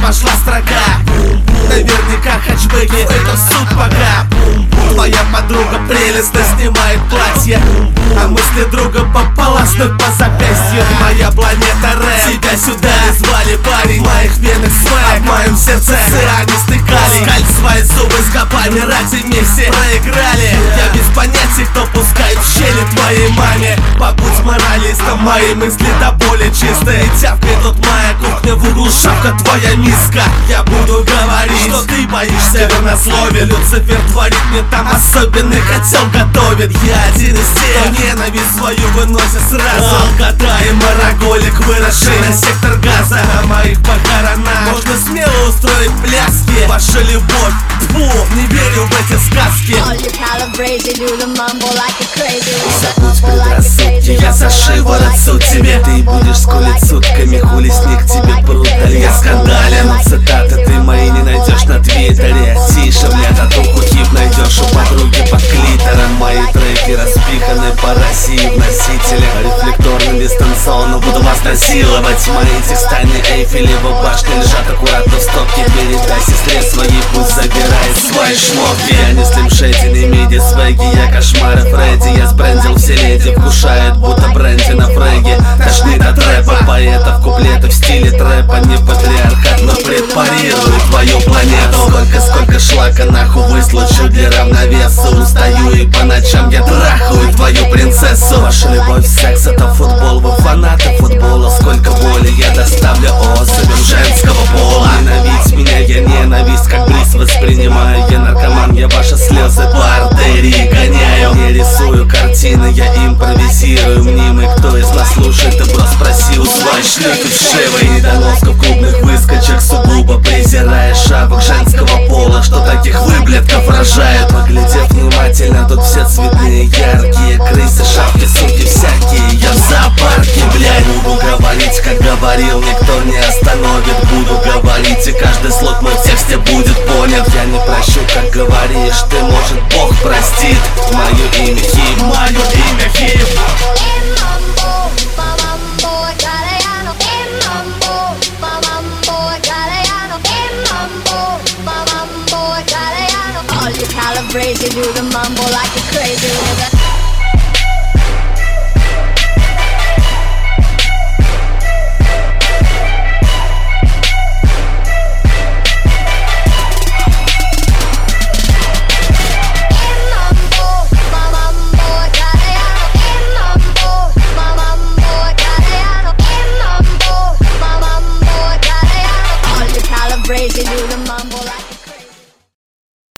пошла строга. Наверняка хэтчбеки — это суд пока. Твоя подруга прелестно снимает платье, а мысли друга пополоснут по запястью. Моя планета рэп, тебя сюда звали, парень. В моих венах свэк, в моем сердце цианистый калий. Скаль свои зубы с копами ради Месси проиграли. Я без понятия, кто пускает в щели твоей маме. Побудь моралистом, мои мысли до боли чистые. Тявкает тут моя кухня, в углу шапка твоя миска. Я буду говорить, что ты боишься вернословия. Люцифер творит мне там особенный котел готовит. Я один из тех, кто ненависть свою выносит сразу. Алкота и мараголик, выросший на сектор газа. На моих похоронах можно смело устроить пляски. Ваша любовь, фу, не верю в эти сказки. Забудь предрассудки, я за шиворот суд тебе. Ты будешь скулить сутками, хули снег тебе прутали. Я скандален, но цитаты ты мои не найдешь на твиттере. Тише, бля, татуху хип найдешь у подруги под клитором. Мои треки распиханы по России в носителях. Рефлекторно, дистанционно буду вас насиловать. Мои текста не Эйфелева башня лежат аккуратно в стопке. Передай сестре своей, пусть забирает свои шмотки. Я не Слим Шэдди, не миди свеги, я кошмары Фредди. Я сбрендил все леди, вкушает будто бренди на фреге. Тошнит от рэпа, поэтов, куплеты в стиле трэпа. Не патриархат, но препарирует твою планету. Сколько шлака нахуй выслучу для равновеса. Устаю и по ночам я трахаю твою принцессу. Ваша любовь, секс — это футбол, вы фанаты футбола. Сколько боли я доставлю особям женского пола. Ненавидь меня, я ненависть как бриз воспринимаю. Я наркоман, я ваши слезы по артерии гоняю. Не рисую картины, я импровизирую. Мнимый, кто из нас слушает, ты брос спроси у своей шлюхи вшивой. Недоносков клубных выскочек сугубо презирая шапок женского пола, что таких выблетков рожают. Поглядев внимательно, тут все цветные, яркие крысы, шапки, суки всякие. Я в зоопарке, блядь. Буду говорить, как говорил, никто не остановит. Буду говорить, и каждый слог мой в тексте будет понят. Я не прощу, как говоришь ты, может Бог простит. Мое имя хип, мое имя хип. Crazy, do the mambo like a crazy nigga. Crazy, do the mambo.